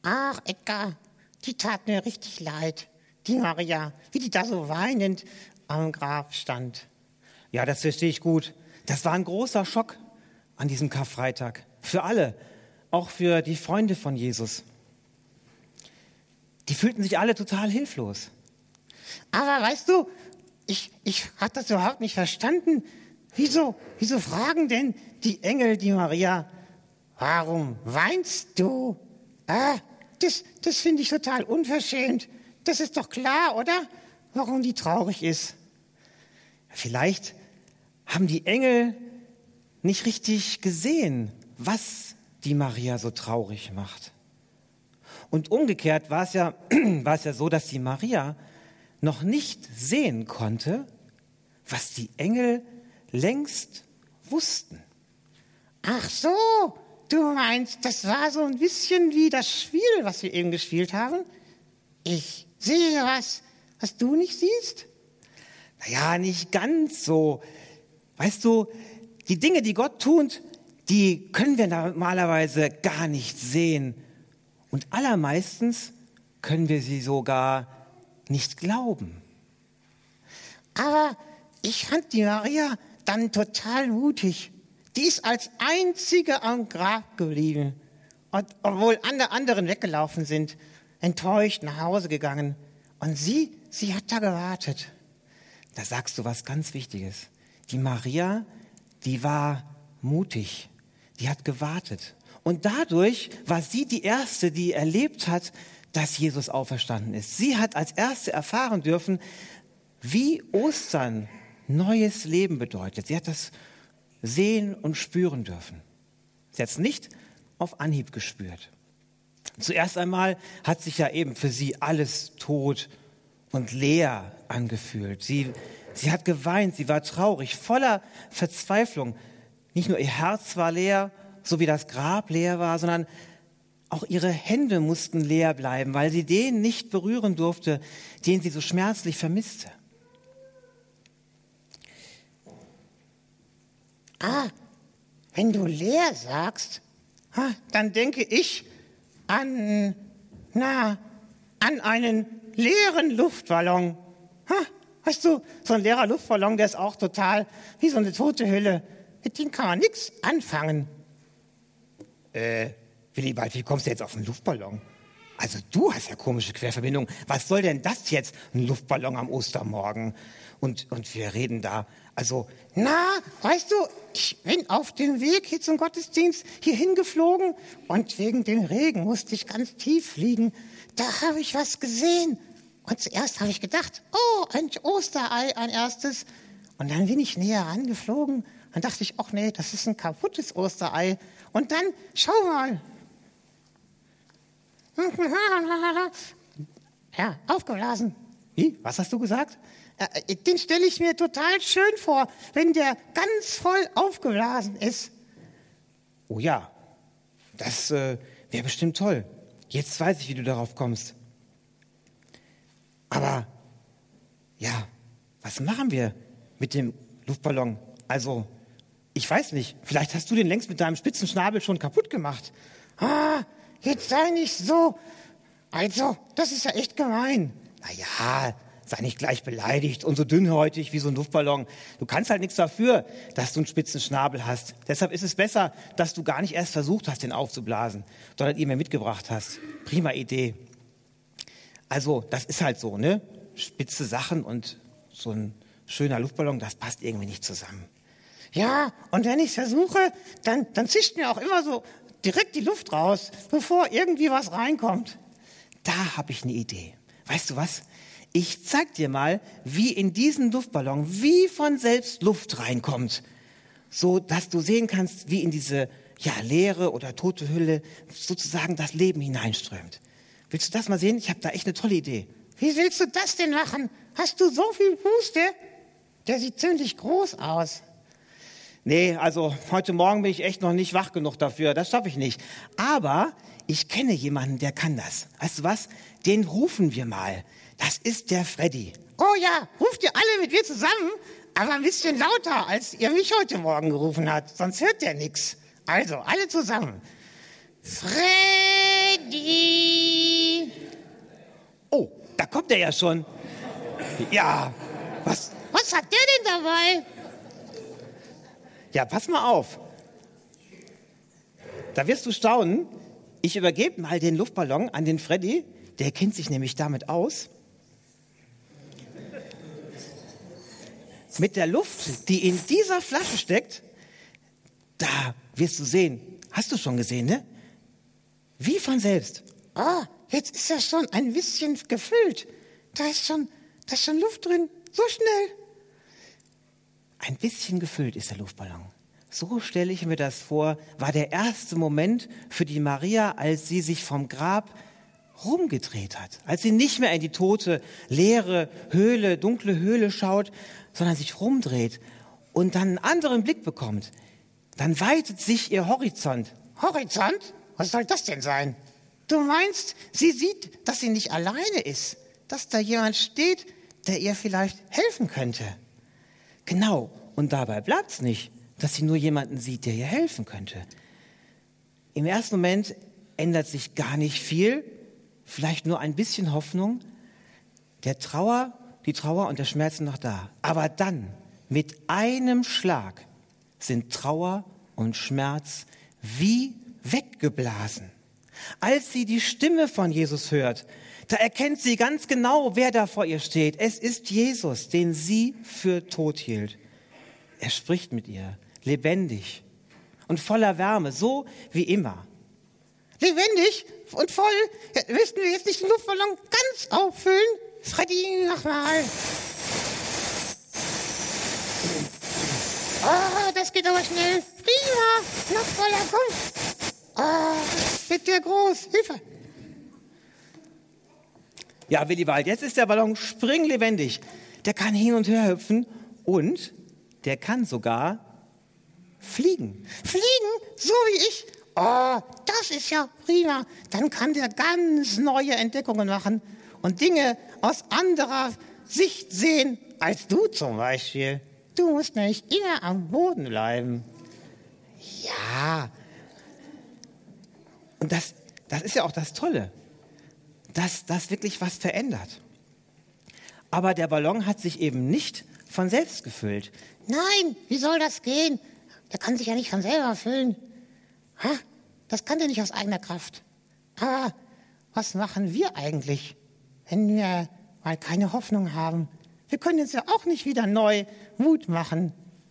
Ach, Edgar, die tat mir richtig leid. Die Maria, wie die da so weinend am Grab stand. Ja, das verstehe ich gut. Das war ein großer Schock an diesem Karfreitag. Für alle, auch für die Freunde von Jesus. Die fühlten sich alle total hilflos. Aber weißt du, ich habe das überhaupt nicht verstanden. Wieso fragen denn die Engel die Maria, warum weinst du? Das finde ich total unverschämt. Das ist doch klar, oder? Warum die traurig ist. Vielleicht haben die Engel nicht richtig gesehen, was die Maria so traurig macht. Und umgekehrt war es ja so, dass die Maria noch nicht sehen konnte, was die Engel längst wussten. Ach so, du meinst, das war so ein bisschen wie das Spiel, was wir eben gespielt haben? Ich sehe was du nicht siehst? Naja, nicht ganz so. Weißt du, die Dinge, die Gott tut, die können wir normalerweise gar nicht sehen. Und allermeistens können wir sie sogar nicht glauben. Aber ich fand die Maria dann total mutig. Die ist als einzige am Grab geblieben. Und obwohl alle anderen weggelaufen sind, enttäuscht nach Hause gegangen. Und sie hat da gewartet. Da sagst du was ganz Wichtiges. Die Maria, die war mutig. Die hat gewartet. Und dadurch war sie die Erste, die erlebt hat, dass Jesus auferstanden ist. Sie hat als Erste erfahren dürfen, wie Ostern neues Leben bedeutet. Sie hat das sehen und spüren dürfen. Sie hat es nicht auf Anhieb gespürt. Zuerst einmal hat sich ja eben für sie alles tot und leer angefühlt. Sie hat geweint, sie war traurig, voller Verzweiflung. Nicht nur ihr Herz war leer, so wie das Grab leer war, sondern auch ihre Hände mussten leer bleiben, weil sie den nicht berühren durfte, den sie so schmerzlich vermisste. Wenn du leer sagst, dann denke ich an einen leeren Luftballon. Weißt du, so ein leerer Luftballon, der ist auch total wie so eine tote Hülle. Mit dem kann man nichts anfangen. Willibald, wie kommst du jetzt auf einen Luftballon? Also du hast ja komische Querverbindungen. Was soll denn das jetzt, ein Luftballon am Ostermorgen? Und wir reden da, also... weißt du, ich bin auf dem Weg hier zum Gottesdienst hierhin geflogen und wegen dem Regen musste ich ganz tief fliegen. Da habe ich was gesehen. Und zuerst habe ich gedacht, ein Osterei, ein erstes. Und dann bin ich näher angeflogen. Dann dachte ich, ach nee, das ist ein kaputtes Osterei. Und dann, schau mal. Ja, aufgeblasen. Wie? Was hast du gesagt? Den stelle ich mir total schön vor, wenn der ganz voll aufgeblasen ist. Oh ja, das wäre bestimmt toll. Jetzt weiß ich, wie du darauf kommst. Aber, ja, was machen wir mit dem Luftballon? Also, ich weiß nicht, vielleicht hast du den längst mit deinem spitzen Schnabel schon kaputt gemacht. Jetzt sei nicht so. Also, das ist ja echt gemein. Naja, sei nicht gleich beleidigt und so dünnhäutig wie so ein Luftballon. Du kannst halt nichts dafür, dass du einen spitzen Schnabel hast. Deshalb ist es besser, dass du gar nicht erst versucht hast, den aufzublasen, sondern ihn mir mitgebracht hast. Prima Idee. Also, das ist halt so, ne? Spitze Sachen und so ein schöner Luftballon, das passt irgendwie nicht zusammen. Ja, und wenn ich es versuche, dann zischt mir auch immer so direkt die Luft raus, bevor irgendwie was reinkommt. Da habe ich eine Idee. Weißt du was? Ich zeig dir mal, wie in diesen Luftballon wie von selbst Luft reinkommt, so dass du sehen kannst, wie in diese leere oder tote Hülle sozusagen das Leben hineinströmt. Willst du das mal sehen? Ich habe da echt eine tolle Idee. Wie willst du das denn machen? Hast du so viel Puste? Der sieht ziemlich groß aus. Nee, also heute Morgen bin ich echt noch nicht wach genug dafür. Das schaffe ich nicht. Aber ich kenne jemanden, der kann das. Weißt du was? Den rufen wir mal. Das ist der Freddy. Oh ja, ruft ihr alle mit mir zusammen, aber ein bisschen lauter, als ihr mich heute Morgen gerufen habt. Sonst hört der nix. Also, alle zusammen. Freddy! kommt er ja schon. Ja, was hat der denn dabei? Ja, pass mal auf. Da wirst du staunen. Ich übergebe mal den Luftballon an den Freddy. Der kennt sich nämlich damit aus. Mit der Luft, die in dieser Flasche steckt, da wirst du sehen. Hast du schon gesehen, ne? Wie von selbst. Jetzt ist er schon ein bisschen gefüllt. Da ist schon Luft drin. So schnell. Ein bisschen gefüllt ist der Luftballon. So stelle ich mir das vor, war der erste Moment für die Maria, als sie sich vom Grab rumgedreht hat. Als sie nicht mehr in die tote, leere Höhle, dunkle Höhle schaut, sondern sich rumdreht und dann einen anderen Blick bekommt. Dann weitet sich ihr Horizont. Horizont? Was soll das denn sein? Du meinst, sie sieht, dass sie nicht alleine ist, dass da jemand steht, der ihr vielleicht helfen könnte. Genau, und dabei bleibt's nicht, dass sie nur jemanden sieht, der ihr helfen könnte. Im ersten Moment ändert sich gar nicht viel, vielleicht nur ein bisschen Hoffnung. Die Trauer und der Schmerz sind noch da. Aber dann, mit einem Schlag, sind Trauer und Schmerz wie weggeblasen. Als sie die Stimme von Jesus hört, da erkennt sie ganz genau, wer da vor ihr steht. Es ist Jesus, den sie für tot hielt. Er spricht mit ihr, lebendig und voller Wärme, so wie immer. Lebendig und voll? Ja, müssten wir jetzt nicht den Luftballon ganz auffüllen? Freddy, nochmal. Das geht aber schnell. Prima, noch voller, komm. Bitte groß, Hilfe. Ja, Willibald, jetzt ist der Ballon springlebendig. Der kann hin und her hüpfen und der kann sogar fliegen. Fliegen? So wie ich? Das ist ja prima. Dann kann der ganz neue Entdeckungen machen und Dinge aus anderer Sicht sehen, als du zum Beispiel. Du musst nämlich immer am Boden bleiben. Ja. Und das ist ja auch das Tolle, dass das wirklich was verändert. Aber der Ballon hat sich eben nicht von selbst gefüllt. Nein, wie soll das gehen? Der kann sich ja nicht von selber füllen. Das kann der nicht aus eigener Kraft. Aber was machen wir eigentlich, wenn wir mal keine Hoffnung haben? Wir können jetzt ja auch nicht wieder neu Mut machen.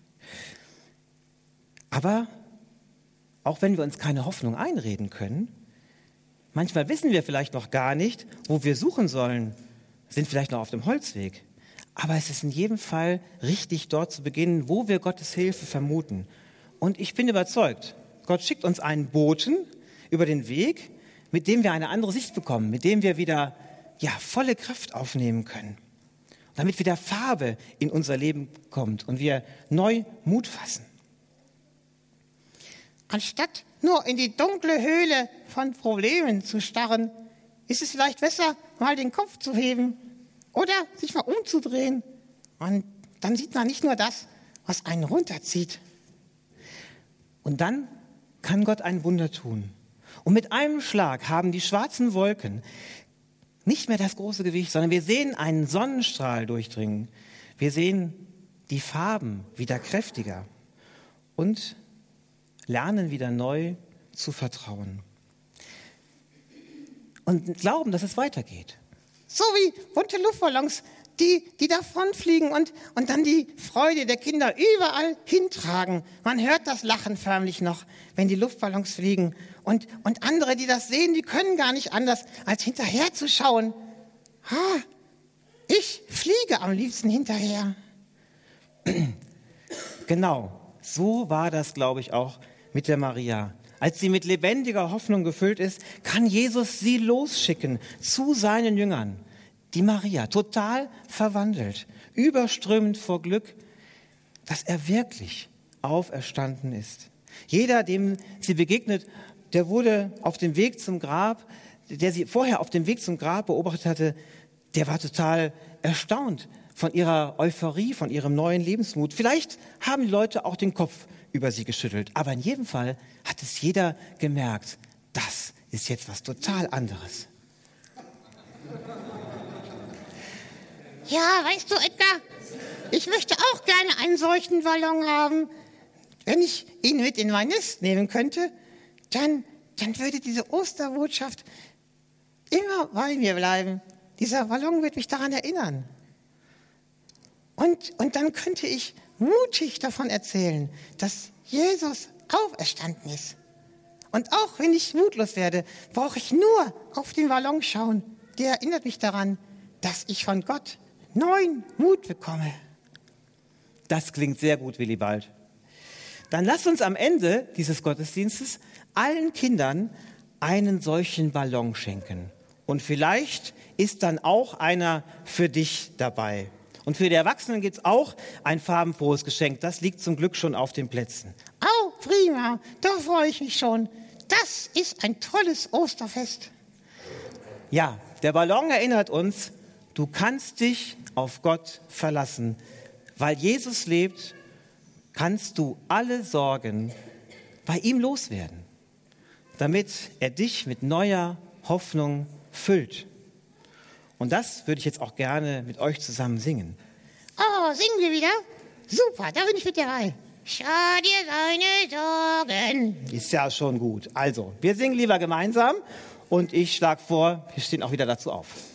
Aber auch wenn wir uns keine Hoffnung einreden können, manchmal wissen wir vielleicht noch gar nicht, wo wir suchen sollen, sind vielleicht noch auf dem Holzweg. Aber es ist in jedem Fall richtig, dort zu beginnen, wo wir Gottes Hilfe vermuten. Und ich bin überzeugt, Gott schickt uns einen Boten über den Weg, mit dem wir eine andere Sicht bekommen, mit dem wir wieder volle Kraft aufnehmen können. Damit wieder Farbe in unser Leben kommt und wir neu Mut fassen. Anstatt nur in die dunkle Höhle von Problemen zu starren, ist es vielleicht besser, mal den Kopf zu heben oder sich mal umzudrehen. Und dann sieht man nicht nur das, was einen runterzieht. Und dann kann Gott ein Wunder tun. Und mit einem Schlag haben die schwarzen Wolken nicht mehr das große Gewicht, sondern wir sehen einen Sonnenstrahl durchdringen. Wir sehen die Farben wieder kräftiger und lernen wieder neu zu vertrauen. Und glauben, dass es weitergeht. So wie bunte Luftballons, die davonfliegen und dann die Freude der Kinder überall hintragen. Man hört das Lachen förmlich noch, wenn die Luftballons fliegen. Und andere, die das sehen, die können gar nicht anders, als hinterher zu schauen. Ich fliege am liebsten hinterher. Genau, so war das, glaube ich, auch mit der Maria. Als sie mit lebendiger Hoffnung gefüllt ist, kann Jesus sie losschicken zu seinen Jüngern. Die Maria, total verwandelt, überströmend vor Glück, dass er wirklich auferstanden ist. Jeder, dem sie begegnet, der wurde auf dem Weg zum Grab, der sie vorher auf dem Weg zum Grab beobachtet hatte, der war total erstaunt von ihrer Euphorie, von ihrem neuen Lebensmut. Vielleicht haben die Leute auch den Kopf über sie geschüttelt, aber in jedem Fall hat es jeder gemerkt, das ist jetzt was total anderes. Ja, weißt du, Edgar, ich möchte auch gerne einen solchen Ballon haben. Wenn ich ihn mit in mein Nest nehmen könnte, dann würde diese Osterbotschaft immer bei mir bleiben. Dieser Ballon wird mich daran erinnern. Und dann könnte ich mutig davon erzählen, dass Jesus auferstanden ist. Und auch wenn ich mutlos werde, brauche ich nur auf den Ballon schauen. Der erinnert mich daran, dass ich von Gott neuen Mut bekomme. Das klingt sehr gut, Willibald. Dann lasst uns am Ende dieses Gottesdienstes allen Kindern einen solchen Ballon schenken. Und vielleicht ist dann auch einer für dich dabei. Und für die Erwachsenen gibt es auch ein farbenfrohes Geschenk. Das liegt zum Glück schon auf den Plätzen. Oh, prima, da freue ich mich schon. Das ist ein tolles Osterfest. Ja, der Ballon erinnert uns, du kannst dich auf Gott verlassen. Weil Jesus lebt, kannst du alle Sorgen bei ihm loswerden, damit er dich mit neuer Hoffnung füllt. Und das würde ich jetzt auch gerne mit euch zusammen singen. Oh, singen wir wieder? Super, da bin ich mit dabei. Schau dir seine Sorgen. Ist ja schon gut. Also, wir singen lieber gemeinsam und ich schlage vor, wir stehen auch wieder dazu auf.